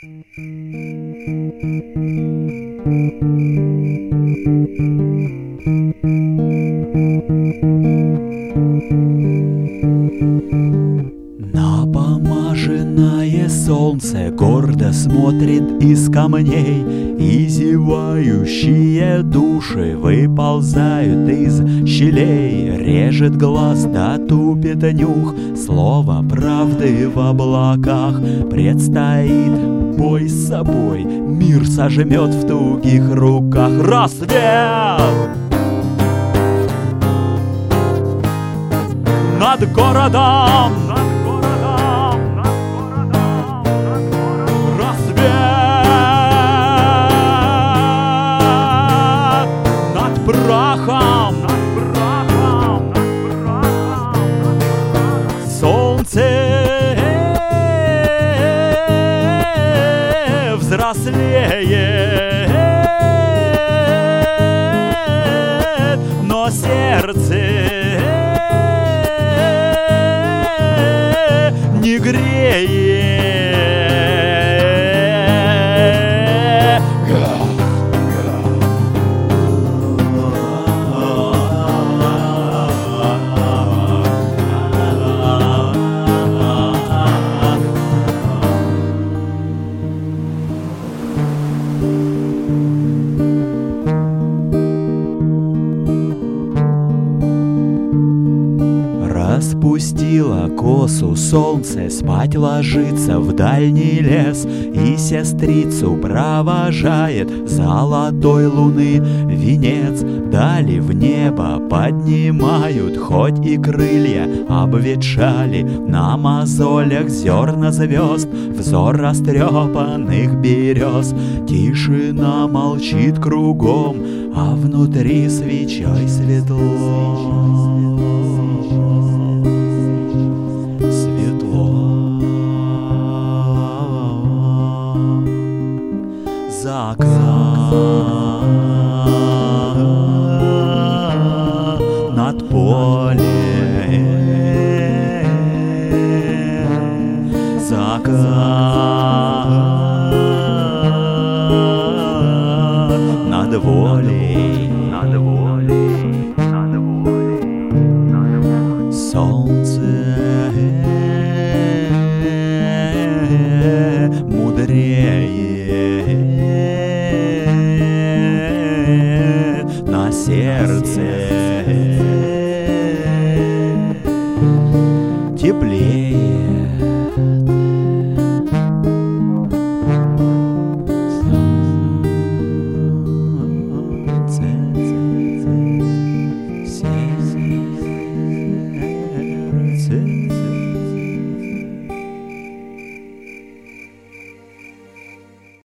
Напомаженное солнце гордо смотрит из камней, и зевающие души выползают из щелей. Режет глаз да тупит нюх, слово правды в облаках. Предстоит бой с собой, мир сожмет в тугих руках. Рассвет! Над городом! Прахом, солнце взрослеет, но сердце не греет. Распустила косу солнце, спать ложится в дальний лес, и сестрицу провожает золотой луны венец. Дали в небо поднимают, хоть и крылья обветшали, на мозолях зерна звезд, взор растрепанных берез. Тишина молчит кругом, а внутри свечой светло. За окном